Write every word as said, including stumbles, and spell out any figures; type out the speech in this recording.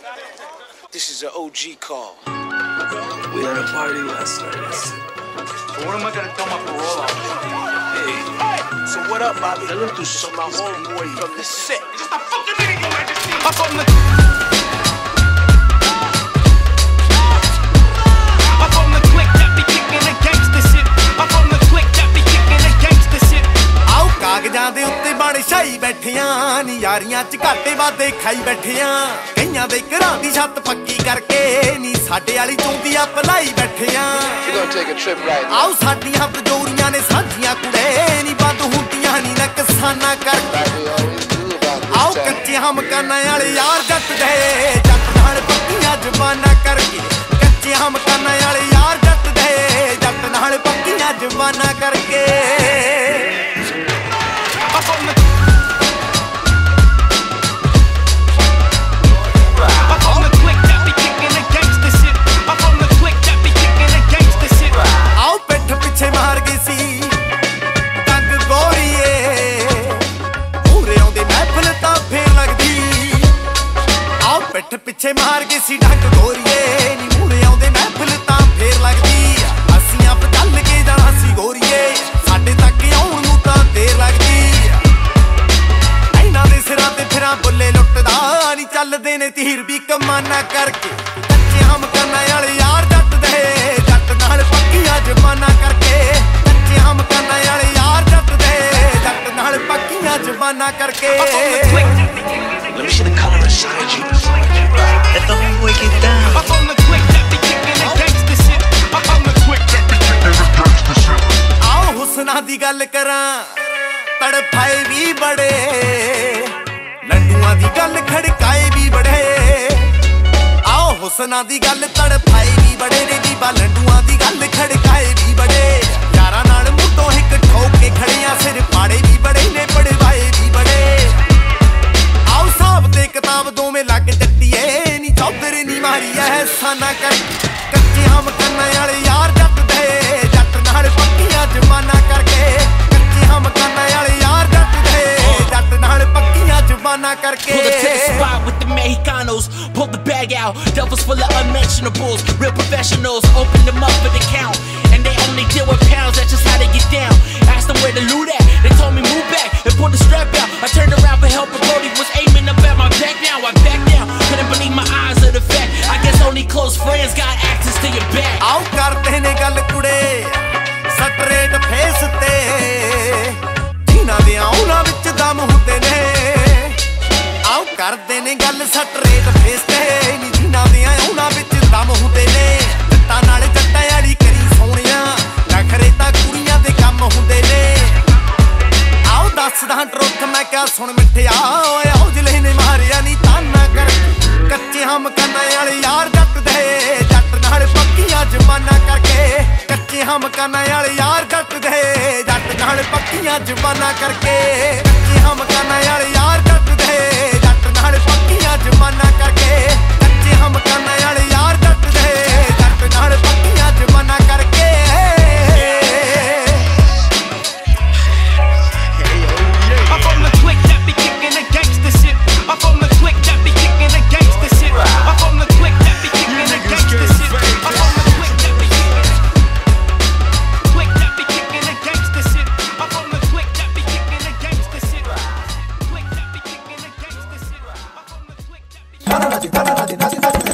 This is an O G call. We had a party last night. So what am I gonna tell my parole officer? Hey, so what up, Bobby? I looked through some of my homeboy from the set. Just a fucking minute, Your Majesty. I'm from the. ਕਾਗਜ਼ਾਂ ਦੇ ਉੱਤੇ ਬਣ ਛਾਈ ਬੈਠਿਆਂ ਨੀ ਯਾਰੀਆਂ ਚ ਘਾਟੇ ਵਾਦੇ ਖਾਈ ਬੈਠਿਆਂ ਕਈਆਂ ਦੇ ਘਰਾਂ ਦੀ ਛੱਤ ਪੱਕੀ ਕਰਕੇ ਨੀ ਸਾਡੇ ਵਾਲੀ ਚੁੰਦੀ ਆ ਭਲਾਈ ਬੈਠਿਆਂ ਆਓ ਸਾਡੀਆਂ ਹੱਥ ਜੋੜੀਆਂ ਨੇ ਸਾਂਝੀਆਂ ਕੁੜੇ ਨੀ ਬੰਦ ਹੁੰਦੀਆਂ ਨੀ ਨਕਸਾਨਾ ਕਰਕੇ ਆਓ ਕੱਚੇ ਹਮਕਾਨਾਂ ਵਾਲੇ ਯਾਰ ਜੱਟ ਦੇ ਜੱਟ ਨਾਲ ਪੱਕੀਆਂ ਜ਼ਬਾਨਾਂ ਕਰਕੇ ਕੱਚੇ ਹਮਕਾਨਾਂ ਵਾਲੇ ਯਾਰ ਜੱਟ ਦੇ ਜੱਟ ਨਾਲ ਪੱਕੀਆਂ ਜ਼ਬਾਨਾਂ ਕਰਕੇ Up on the Up on the click that be kicking the gangsta shit. Up on the click that be kicking the gangsta shit. ਆਓ ਪਿੱਠ ਪਿੱਛੇ ਮਾਰ ਗਈ ਸੀ ਟੰਗ ਗੋਰੀਏ ਪੂਰੇ ਆਉਂਦੇ ਮਹਿਫਲ ਤਾਂ ਫੇਰ ਲੱਗਦੀ ਆਓ ਪਿੱਠ ਪਿੱਛੇ ਮਾਰ ਗਈ ਸੀ ਟੰਗ ਗੋਰੀਏ ਨੀ ਮੂਰੇ ਆਉਂਦੇ ਮਹਿਫਲ ਤਾਂ ਫੇਰ ਲੱਗਦੀ ਅਸੀਂ ਆਪ ਚੱਲ ਕੇ ਜਾਣਾ ਸੀ ਗੋਰੀਏ ਸਾਡੇ ਤੱਕ ਆਉਣ ਨੂੰ ਤਾਂ ਦੇਰ ਲੱਗਦੀ ਸਿਰਾਂ ਤੇ ਫਿਰਾਂ ਬੁੱਲੇ ਲੁੱਟਦਾ ਨੀ ਚੱਲਦੇ ਨੇ ਤੀਰ ਵੀ ਕਮਾਨਾ ਕਰਕੇ ਕੱਚੇ ਹਮਕਾਨਾਂ ਵਾਲੇ ਯਾਰ ਜੱਟ ਦੇ ਜੱਟ ਨਾਲ ਪੱਕੀਆਂ ਜ਼ਬਾਨਾਂ ਕਰਕੇ ਕੱਚੇ ਹਮਕਾਨਾਂ ਵਾਲੇ ਯਾਰ ਜੱਟ ਦੇ ਜੱਟ ਨਾਲ ਪੱਕੀਆਂ ਜ਼ਬਾਨਾਂ ਕਰਕੇ Let me see the color inside you. Let the homeboy get down. Up on the click that be kicking the gangsta shit. Up on the click that be kicking the gangsta shit. ਆਓ ਹੁਸਨਾਂ ਦੀ ਗੱਲ ਕਰਾਂ ਤੜਫਾਏ ਵੀ ਬੜੇ ਲੰਡੂਆਂ ਦੀ ਗੱਲ ਖੜਕਾਏ ਵੀ ਬੜੇ ਆਓ ਹੁਸਨਾਂ ਦੀ ਗੱਲ ਤੜਫਾਏ ਵੀ ਬੜੇ ਨੇ ਬੀਬਾ ਲੰਡੂਆਂ ਦੀ ਗੱਲ ਖੜਕਾਏ ਵੀ ਬੜੇ ਯਾਰਾਂ ਨਾਲ ਮੁੱਢੋਂ ਇੱਕ ਠੋਕ ਕੇ ਖੜੀਆਂ ਸਿਰ ਪਾੜੇ ਵੀ ਬੜੇ ਨੇ ਪੜਵਾਏ ਵੀ ਬੜੇ ਆਓ ਹਿਸਾਬ ਤੇ ਕਿਤਾਬ ਦੋਵੇਂ ਲੱਗ ਜੱਟੀਏ ਨੀ ਚੌਧਰ ਨੀ ਮਾਰੀ ਐ ਸਾਨਾ ਕਰ ਕੱਚੇ ਹਮਕਾਨਾਂ ਵਾਲੇ ਯਾਰ ਜੱਟ ਦੇ ਜੱਟ ਨਾਲ ਪੱਕੀਆਂ ਜ਼ਬਾਨਾਂ ਕਰਕੇ ਕੱਚੇ ਹਮਕਾਨਾਂ ਵਾਲੇ ਯਾਰ ਜੱਟ ਦੇ ਜੱਟ ਨਾਲ ਪੱਕੀਆਂ ਜ਼ਬਾਨਾਂ ਕਰਕੇ Pull up to the spot with the Mexicanos, pull the bag out, devils full of unmentionables, real professionals, open them up for the count, and they only deal with pounds, that's just how they get down. Asked them where the loot at, they told me move back, and pull the strap out, I turned around for help, but Brody was aiming up at my back now, I backed down, couldn't believe my eyes of the fact, I guess only close friends got access to your back. ਆਓ ਕਰਦੇ ਨੇ ਗੱਲ ਕੁੜੇ straight face ਤੇ ਜਿਨ੍ਹਾਂ ਦੇ ਉਹਨਾਂ ਵਿੱਚ ਦਮ ਹੁੰਦੇ ਨੇ ਆਓ ਕਰਦੇ ਨੇ ਗੱਲ ਸਟਰੇਟ ਫੇਸ ਤੇ ਨੀ ਜਿਨ੍ਹਾਂ ਦੇ ਉਹਨਾਂ ਵਿੱਚ ਦਮ ਹੁੰਦੇ ਨੇ ਜੱਟਾਂ ਨਾਲ ਜੱਟਾਂ ਵਾਲੀ ਕਰੀ ਸੋਹਣਿਆ ਨਖਰੇ ਤਾਂ ਕੁੜੀਆਂ ਦੇ ਕੰਮ ਹੁੰਦੇ ਨੇ ਆਓ ਦੱਸਦਾ ਟਰੁੱਥ ਮੈਂ ਕਿਹਾ ਸੁਣ ਮਿੱਠਿਆ ਓਏ ਆਓ ਜਿਲੇ ਨੇ ਮਾਰਿਆ ਨੀ ਤਾਨਾ ਕਰ ਕੱਚੇ ਹਮਕਾਨਾਂ ਵਾਲੇ ਯਾਰ ਜੱਟ ਦੇ ਜੱਟ ਨਾਲ ਪੱਕੀਆਂ ਜ਼ਬਾਨਾਂ ਕਰਕੇ ਕੱਚੇ ਹਮਕਾਨਾਂ ਵਾਲੇ ਯਾਰ ਜੱਟ ਦੇ ਜੱਟ ਨਾਲ ਪੱਕੀਆਂ ਜ਼ਬਾਨਾਂ ਕਰਕੇ ਕੱਚੇ ਹਮਕਾਨਾਂ ਵਾਲੇ ਯਾਰ ਜੱਟ ਦੇ ਜੱਟ ਨਾਲ ਪੱਕੀਆਂ ਜ਼ਬਾਨਾਂ ਕਰਕੇ ਕੱਚੇ ਹਮਕਾਨਾਂ ਵਾਲੇ ਯਾਰ ਜੱਟ ਦੇ ਜੱਟ ਨਾਲ ਪੱਕੀਆਂ ਜ਼ਬਾਨਾਂ ਕਰਕੇ Up on the click that be kicking the gangsta shit. Up on the click that be kicking the gangsta shit. Up on the click that be kicking the gangsta shit. Up on the click that be kicking click that be kicking the gangsta shit. Up on the click that be kicking the gangsta shit. Click that be kicking the gangsta shit. Up on the click that be